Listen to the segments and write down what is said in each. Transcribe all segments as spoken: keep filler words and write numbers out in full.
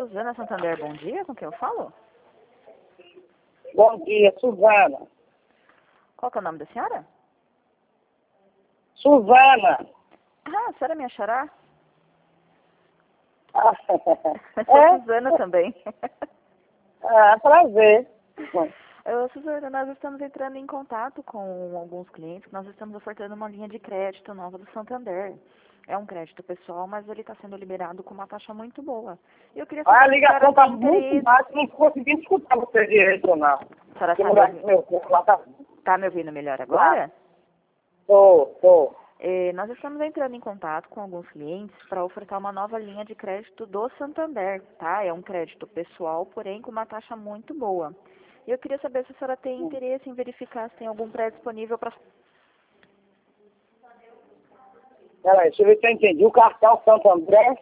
Suzana Santander, bom dia, com quem eu falo? Bom dia, Suzana. Qual que é o nome da senhora? Suzana. Ah, a senhora me achará? Ah, Eu sou é? Suzana também. Ah, prazer. Eu, Suzana, nós estamos entrando em contato com alguns clientes, nós estamos ofertando uma linha de crédito nova do Santander. É um crédito pessoal, mas ele está sendo liberado com uma taxa muito boa. Eu queria saber Ah, a se a ligação senhora está tem muito interesse. baixa, não estou conseguindo escutar você direito, não. A senhora Porque está não me, vai ouvi- meu celular tá... tá me ouvindo melhor agora? Tô, tô. Eh, nós estamos entrando em contato com alguns clientes para ofertar uma nova linha de crédito do Santander, tá? É um crédito pessoal, porém com uma taxa muito boa. E eu queria saber se a senhora tem interesse em verificar se tem algum prédio disponível para... Peraí, deixa eu ver se eu entendi. O cartão Santo André,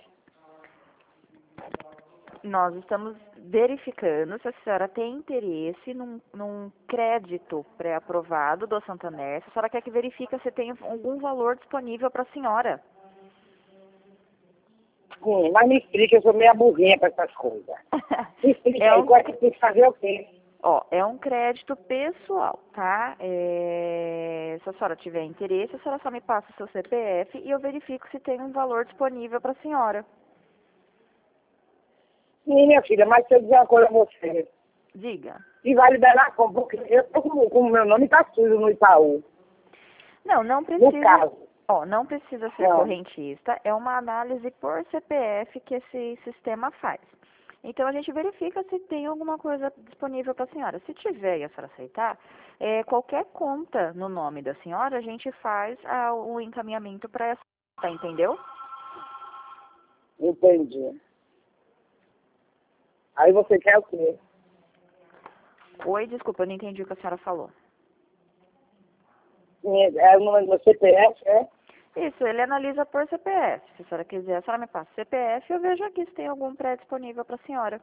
Nós estamos verificando se a senhora tem interesse num, num crédito pré-aprovado do Santander. Se a senhora quer que verifique se tem algum valor disponível para a senhora. sim, mas me explica, eu sou meia burrinha para essas coisas. Me explica É aí, um, qual é que tem que fazer o quê? ó, é um crédito pessoal, tá? É, se a senhora tiver interesse, a senhora só me passa o seu C P F e eu verifico se tem um valor disponível para a senhora. Sim, minha filha, mas se eu dizer uma coisa a você, Diga. e vai liberar como? Porque eu tô com o meu nome tá sujo no Itaú, Não, não no precisa. caso. Ó, não precisa ser Não. correntista, é uma análise por C P F que esse sistema faz. Então a gente verifica se tem alguma coisa disponível para a senhora. Se tiver e a senhora aceitar, é, qualquer conta no nome da senhora, a gente faz ah, o encaminhamento para essa conta, entendeu? Entendi. Aí você quer o quê? Oi, desculpa, eu não entendi o que a senhora falou. É o número do meu C P F, é? Isso, ele analisa por C P F. Se a senhora quiser, a senhora me passa o C P F e eu vejo aqui se tem algum pré disponível para a senhora.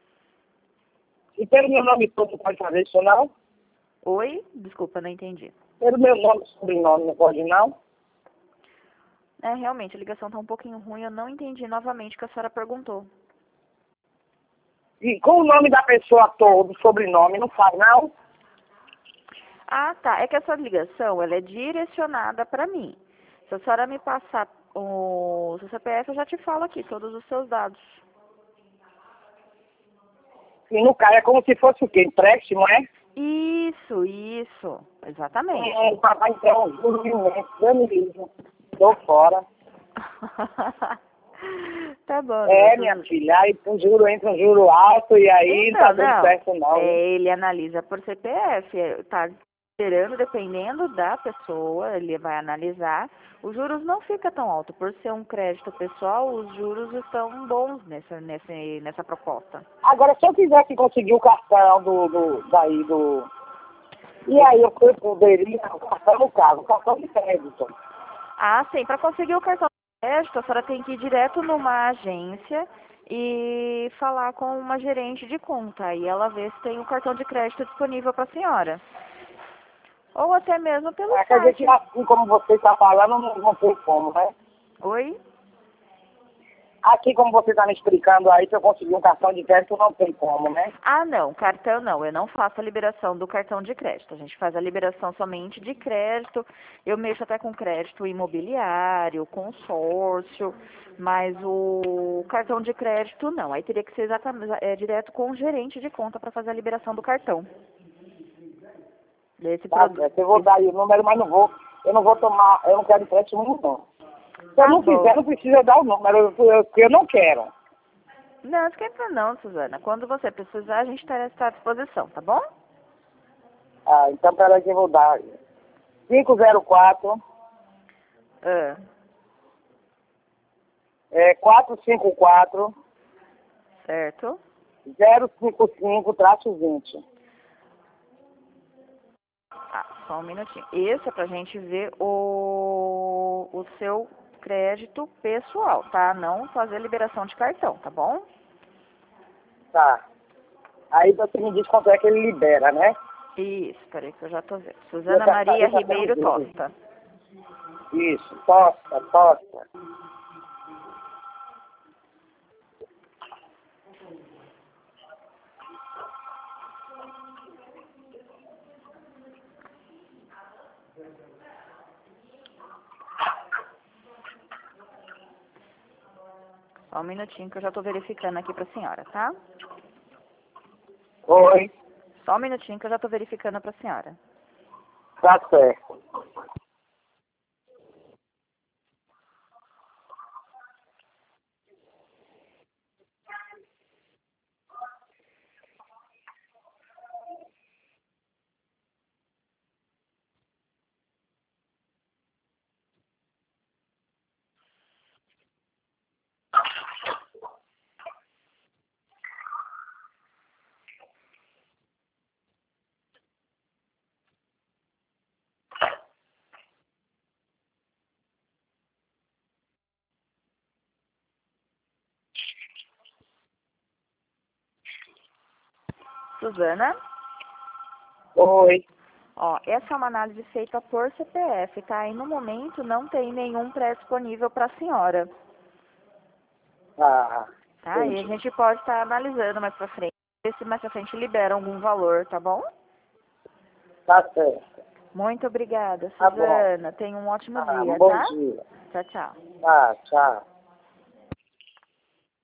E pelo meu nome todo pode fazer isso não? Oi, desculpa, não entendi. Pelo meu nome e sobrenome não pode não? É, realmente, a ligação tá um pouquinho ruim, eu não entendi novamente o que a senhora perguntou. E com o nome da pessoa todo, sobrenome, não faz não? Ah, tá. É que essa ligação, ela é direcionada para mim. Se a senhora me passar o seu C P F, eu já te falo aqui todos os seus dados. E no caso é como se fosse o quê? Empréstimo, é? Isso, isso. Exatamente. É, papai, então, juro imenso, Deus me livre. Tô fora. Tá bom, É, dona minha Suzana. filha, aí um juro entra um juro alto e aí não Então, tá dando não. certo não. É, Né? ele analisa por C P F, é, tá esperando, dependendo da pessoa, ele vai analisar. Os juros não fica tão alto. Por ser um crédito pessoal, os juros estão bons nessa, nesse, nessa proposta. Agora, se eu quisesse conseguir o cartão do, do daí do... E aí eu eu poderia, o cartão no caso, o cartão de crédito. Ah, sim. Para conseguir o cartão de crédito, a senhora tem que ir direto numa agência e falar com uma gerente de conta. E ela vê se tem o cartão de crédito disponível para a senhora. Ou até mesmo pelo Ah, quer dizer que site. assim como você está falando, não, não tem como, né? Oi? Aqui como você está me explicando aí, se eu conseguir um cartão de crédito, não tem como, né? Ah, não, cartão não. Eu não faço a liberação do cartão de crédito. A gente faz a liberação somente de crédito. Eu mexo até com crédito imobiliário, consórcio, mas o cartão de crédito não. Aí teria que ser exatamente é, direto com o gerente de conta para fazer a liberação do cartão. Desse Tá produto. certo, eu vou dar aí o número, mas não vou, eu não vou tomar, eu não quero empréstimo nenhum, não. Se eu Tá não bom. quiser, não precisa dar o número, eu, eu, eu não quero. Não, esquenta não, Suzana. Quando você precisar, a gente está à disposição, tá bom? Ah, então peraí que eu vou dar. cinco zero quatro, Ah, é, quatro cinco quatro, certo. zero cinco cinco, traço vinte. Ah, só um minutinho. Esse é pra gente ver o, o seu crédito pessoal, tá? Não fazer liberação de cartão, tá bom? Tá. Aí você me diz quanto é que ele libera, né? Isso, peraí que eu já tô vendo. Eu Suzana tá- Maria eu tá Ribeiro perdendo. Tosta. Isso, tosta, tosta. Só um minutinho que eu já estou verificando aqui para a senhora, tá? Oi. Só um minutinho que eu já estou verificando para a senhora. Tá certo. Suzana? Oi. Ó, essa é uma análise feita por C P F, tá? E no momento não tem nenhum pré-disponível para a senhora, Ah, tá? E a entendi. gente pode estar analisando mais pra frente, ver se mais pra frente libera algum valor, tá bom? Tá certo. Muito obrigada, Tá bom. Suzana. Tenha um ótimo Ah, um dia, bom tá? dia. Tchau, tchau. Tá, tchau.